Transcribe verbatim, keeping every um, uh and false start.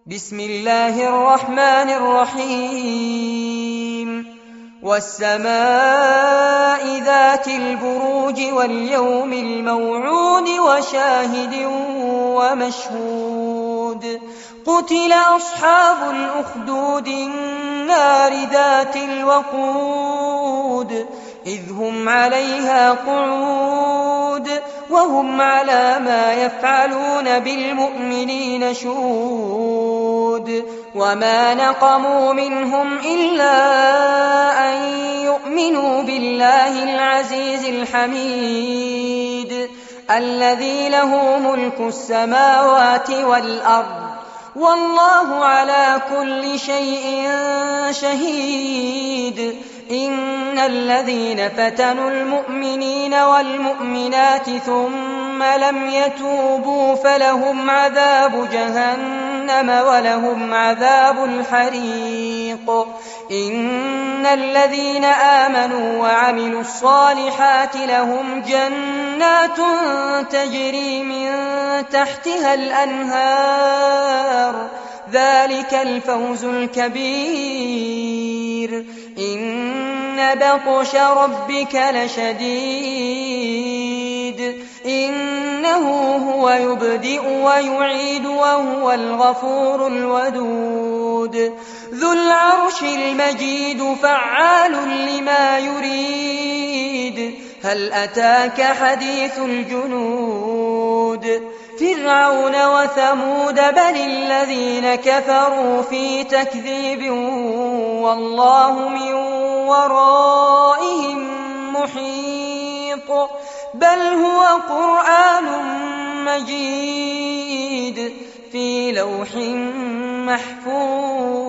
بسم الله الرحمن الرحيم والسماء ذات البروج واليوم الموعود وشاهد ومشهود قتل أصحاب الأخدود النار ذات الوقود إذ هم عليها قعود وهم على ما يفعلون بالمؤمنين شهود وما نقموا منهم إلا أن يؤمنوا بالله العزيز الحميد الذي له ملك السماوات والأرض والله على كل شيء شهيد إن الذين فتنوا المؤمنين والمؤمنات ثم لم يتوبوا فلهم عذاب جهنم ولهم عذاب الحريق إن الذين آمنوا وعملوا الصالحات لهم جنات تجري من تحتها الأنهار ذلك الفوز الكبير إن بطش ربك لشديد إنه هو يبدئ ويعيد وهو الغفور الودود ذو العرش المجيد فعال لما يريد هل أتاك حديث الجنود فرعون وثمود بل الذين كفروا في تكذيب والله من ورائهم محيط بل هو قرآن مجيد في لوح محفوظ.